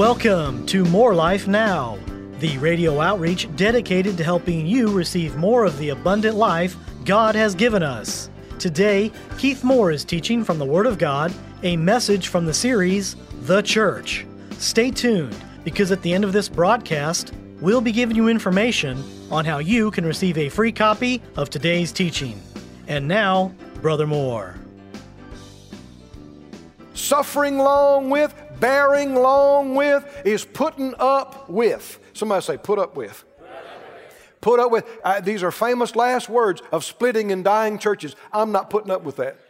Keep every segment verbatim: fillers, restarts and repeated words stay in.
Welcome to More Life Now, the radio outreach dedicated to helping you receive more of the abundant life God has given us. Today, Keith Moore is teaching from the Word of God, a message from the series, The Church. Stay tuned, because at the end of this broadcast, we'll be giving you information on how you can receive a free copy of today's teaching. And now, Brother Moore. Suffering long with, bearing long with, is putting up with. Somebody say, put up with. Put up with. Uh, these are famous last words of splitting and dying churches. I'm not putting up with that.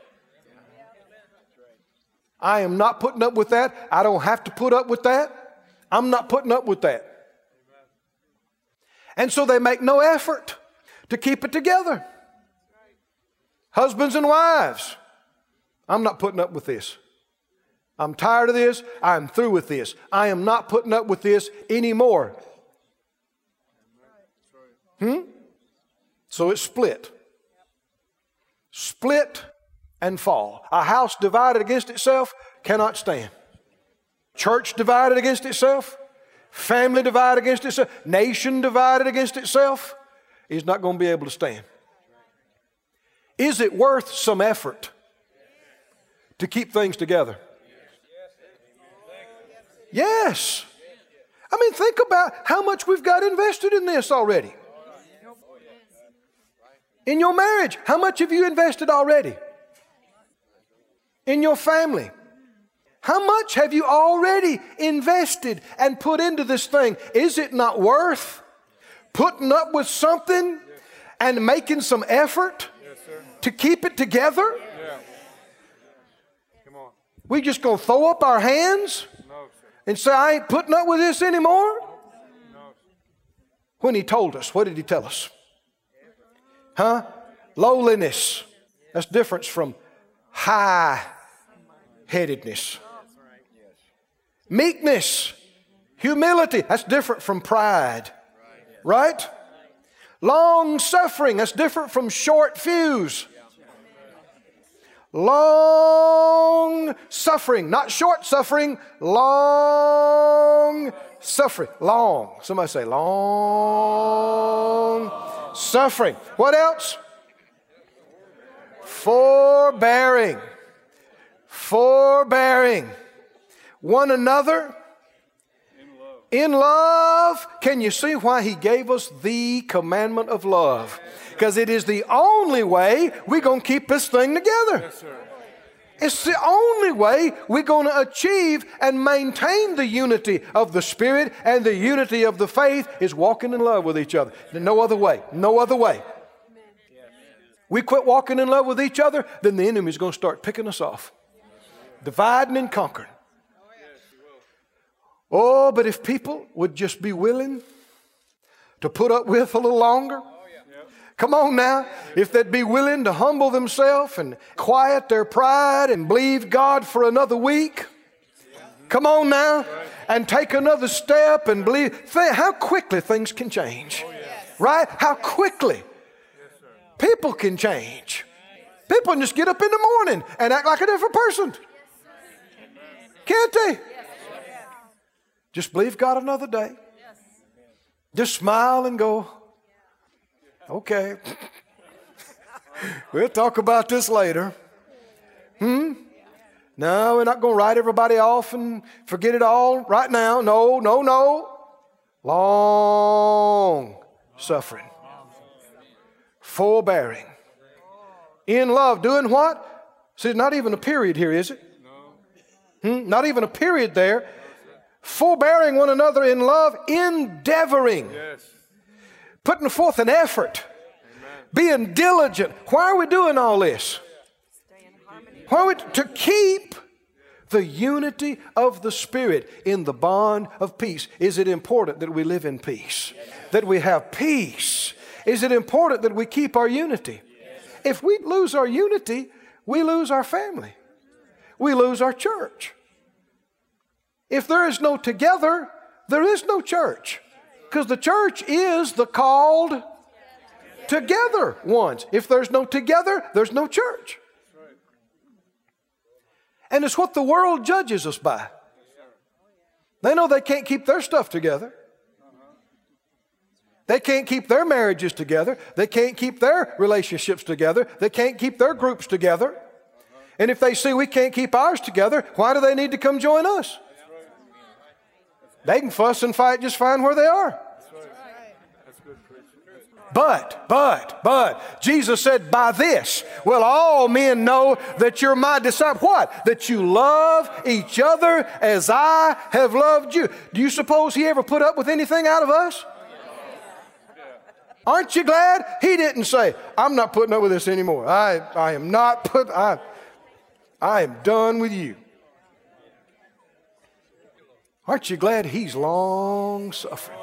I am not putting up with that. I don't have to put up with that. I'm not putting up with that. And so they make no effort to keep it together. Husbands and wives, I'm not putting up with this. I'm tired of this. I'm through with this. I am not putting up with this anymore. Hmm? So it's split. Split and fall. A house divided against itself cannot stand. Church divided against itself, family divided against itself, nation divided against itself is not going to be able to stand. Is it worth some effort to keep things together? Yes. I mean, think about how much we've got invested in this already. In your marriage, how much have you invested already? In your family, how much have you already invested and put into this thing? Is it not worth putting up with something and making some effort to keep it together? We just gonna throw up our hands and say, I ain't putting up with this anymore? When he told us, what did he tell us? Huh? Lowliness. That's different from high-headedness. Meekness. Humility. That's different from pride. Right? Long-suffering. That's different from short fuse. Long suffering, not short suffering, long suffering. Long. Somebody say long suffering. What else? Forbearing. Forbearing. One another. In love. Can you see why he gave us the commandment of love? Because it is the only way we're going to keep this thing together. Yes, sir. It's the only way we're going to achieve and maintain the unity of the Spirit and the unity of the faith is walking in love with each other. No other way. No other way. We quit walking in love with each other, then the enemy is going to start picking us off. Dividing and conquering. Oh, but if people would just be willing to put up with a little longer. Come on now. If they'd be willing to humble themselves and quiet their pride and believe God for another week. Come on now. And take another step and believe. How quickly things can change. Right? How quickly people can change. People can just get up in the morning and act like a different person. Can't they? Just believe God another day. Just smile and go, okay. We'll talk about this later. Hmm? No, we're not going to write everybody off and forget it all right now. No, no, no. Long suffering. Forbearing. In love. Doing what? See, not even a period here, is it? Hmm? Not even a period there. Forbearing one another in love. Endeavoring. Putting forth an effort. Amen. Being diligent. Why are we doing all this? Why are we to keep the unity of the Spirit in the bond of peace? Is it important that we live in peace? Yes. That we have peace? Is it important that we keep our unity? Yes. If we lose our unity, we lose our family. We lose our church. If there is no together, there is no church. Because the church is the called together ones. If there's no together, there's no church. And it's what the world judges us by. They know they can't keep their stuff together. They can't keep their marriages together. They can't keep their relationships together. They can't keep their groups together. And if they see we can't keep ours together, why do they need to come join us? They can fuss and fight just fine where they are. But, but, but, Jesus said, by this will all men know that you're my disciple. What? That you love each other as I have loved you. Do you suppose He ever put up with anything out of us? Aren't you glad He didn't say, I'm not putting up with this anymore. I, I am not put, I, I am done with you. Aren't you glad He's long suffering?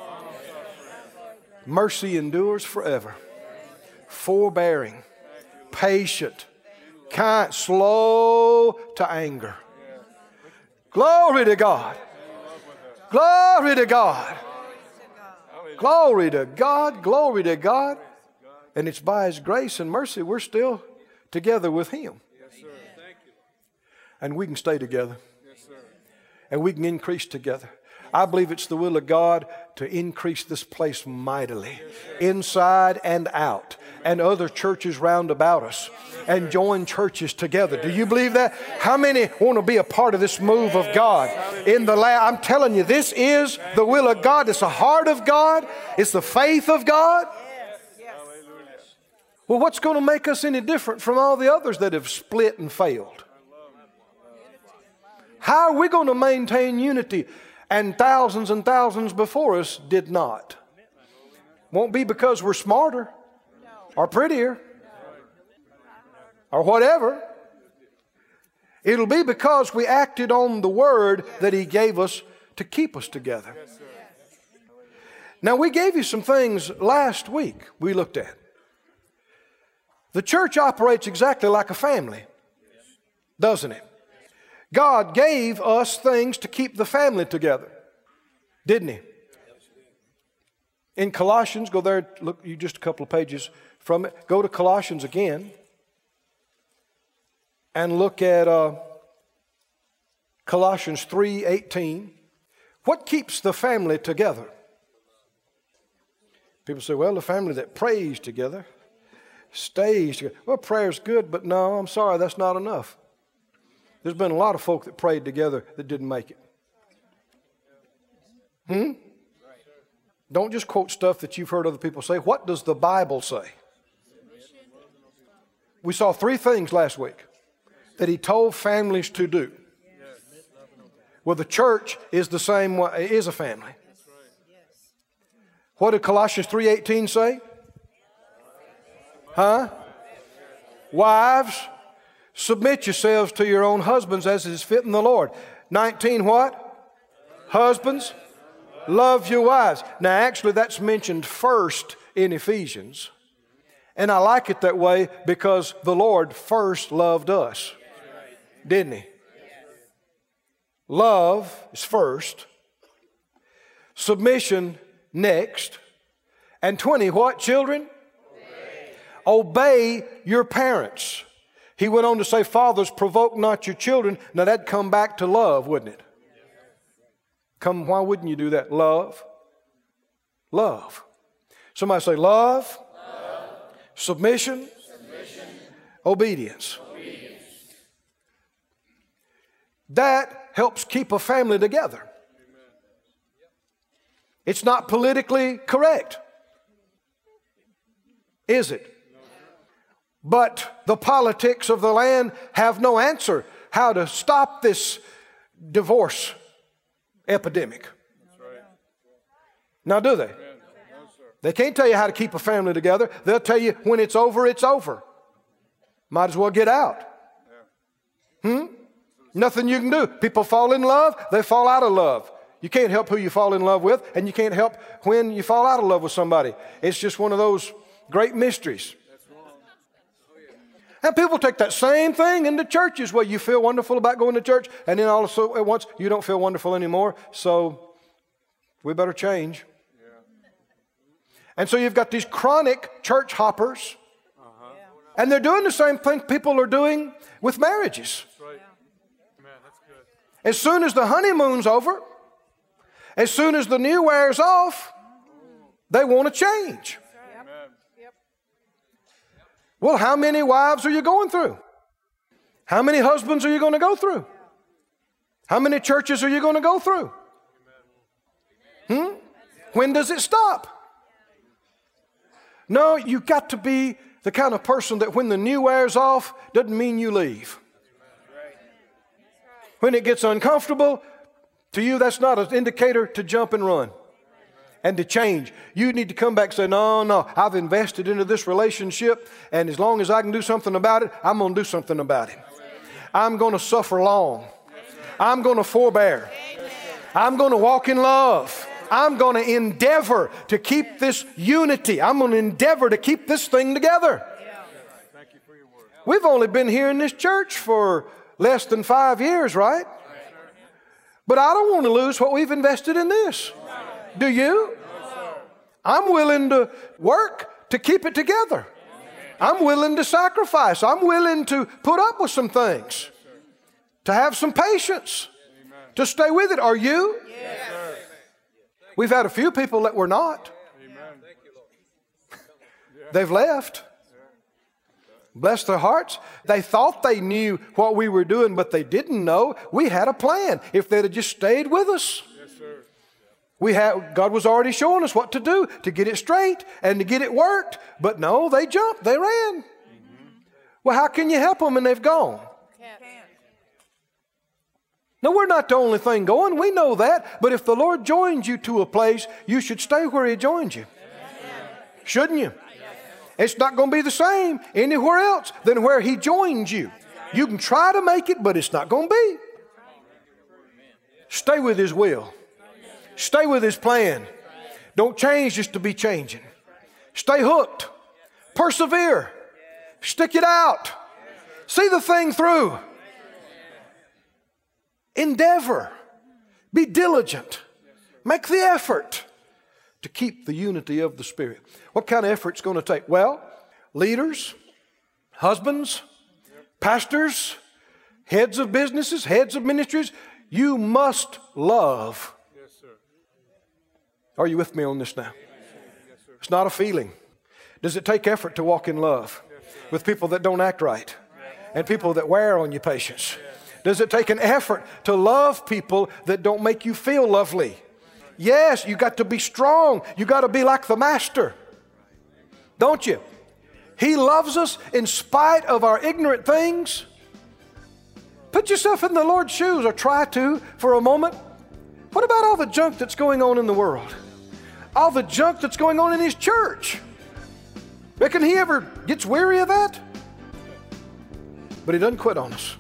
Mercy endures forever. Forbearing, patient, kind, slow to anger. Glory to God. Glory to God. Glory to God. Glory to God. And it's by His grace and mercy we're still together with Him. And we can stay together. And we can increase together. I believe it's the will of God to increase this place mightily, inside and out, and other churches round about us, and join churches together. Do you believe that? How many want to be a part of this move of God in the land? I'm telling you, this is the will of God. It's the heart of God. It's the faith of God. Well, what's going to make us any different from all the others that have split and failed? How are we going to maintain unity? And thousands and thousands before us did not. Won't be because we're smarter or prettier or whatever. It'll be because we acted on the word that He gave us to keep us together. Now, we gave you some things last week we looked at. The church operates exactly like a family, doesn't it? God gave us things to keep the family together, didn't He? In Colossians, go there, look, you just a couple of pages from it. Go to Colossians again and look at uh, Colossians three eighteen. What keeps the family together? People say, well, the family that prays together stays together. Well, prayer's good, but no, I'm sorry, that's not enough. There's been a lot of folk that prayed together that didn't make it. Hmm? Don't just quote stuff that you've heard other people say. What does the Bible say? We saw three things last week that He told families to do. Well, the church is the same way, is a family. What did Colossians three eighteen say? Huh? Wives, submit yourselves to your own husbands as is fit in the Lord. nineteen what? Husbands, love your wives. Now actually that's mentioned first in Ephesians. And I like it that way because the Lord first loved us. Didn't He? Love is first. Submission next. And twenty what, children? Obey, Obey your parents. He went on to say, fathers, provoke not your children. Now that'd come back to love, wouldn't it? Come, why wouldn't you do that? Love. Love. Somebody say love. Love. Submission. Submission. Obedience. Obedience. That helps keep a family together. It's not politically correct, is it? But the politics of the land have no answer how to stop this divorce epidemic. Now, do they? They can't tell you how to keep a family together. They'll tell you when it's over, it's over. Might as well get out. Hmm? Nothing you can do. People fall in love, they fall out of love. You can't help who you fall in love with, and you can't help when you fall out of love with somebody. It's just one of those great mysteries. And people take that same thing into churches where you feel wonderful about going to church, and then all of a sudden at once you don't feel wonderful anymore, so we better change. Yeah. And so you've got these chronic church hoppers, uh-huh. and they're doing the same thing people are doing with marriages. That's right. Man, that's good. As soon as the honeymoon's over, As soon as the new wears off, they want to change. Well, how many wives are you going through? How many husbands are you going to go through? How many churches are you going to go through? Hmm? When does it stop? No, you've got to be the kind of person that when the new wears off, doesn't mean you leave. When it gets uncomfortable, to you that's not an indicator to jump and run and to change. You need to come back and say, no, no, I've invested into this relationship, and as long as I can do something about it, I'm going to do something about it. I'm going to suffer long. I'm going to forbear. I'm going to walk in love. I'm going to endeavor to keep this unity. I'm going to endeavor to keep this thing together. We've only been here in this church for less than five years, right? But I don't want to lose what we've invested in this. Do you? I'm willing to work to keep it together. I'm willing to sacrifice. I'm willing to put up with some things, to have some patience, to stay with it. Are you? We've had a few people that were not. They've left. Bless their hearts. They thought they knew what we were doing, but they didn't know. We had a plan. If they'd have just stayed with us, we had, God was already showing us what to do to get it straight and to get it worked. But no, they jumped. They ran. Well, how can you help them when they've gone? No, we're not the only thing going. We know that. But if the Lord joins you to a place, you should stay where He joined you. Shouldn't you? It's not going to be the same anywhere else than where He joins you. You can try to make it, but it's not going to be. Stay with His will. Stay with His plan. Don't change just to be changing. Stay hooked. Persevere. Stick it out. See the thing through. Endeavor. Be diligent. Make the effort to keep the unity of the Spirit. What kind of effort it's going to take? Well, leaders, husbands, pastors, heads of businesses, heads of ministries, you must love. Yes, sir. Are you with me on this now? Yes, sir. It's not a feeling. Does it take effort to walk in love with people that don't act right and people that wear on your patience? Does it take an effort to love people that don't make you feel lovely? Yes, you got to be strong. You got to be like the Master. Don't you? He loves us in spite of our ignorant things. Put yourself in the Lord's shoes, or try to for a moment. What about all the junk that's going on in the world? All the junk that's going on in His church? Reckon He ever gets weary of that? But He doesn't quit on us.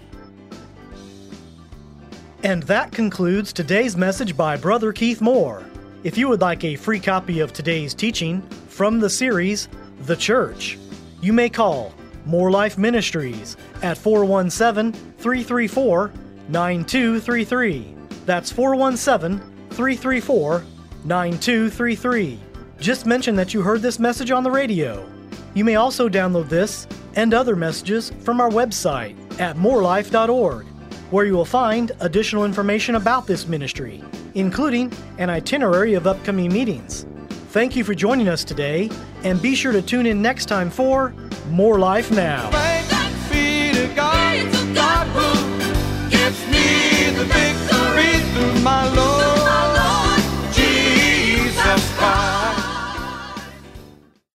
And that concludes today's message by Brother Keith Moore. If you would like a free copy of today's teaching from the series, The Church, you may call More Life Ministries at four one seven, three three four, nine two three three. That's four one seven, three three four, nine two three three. Just mention that you heard this message on the radio. You may also download this and other messages from our website at more life dot org. where you will find additional information about this ministry, including an itinerary of upcoming meetings. Thank you for joining us today, and be sure to tune in next time for More Life Now.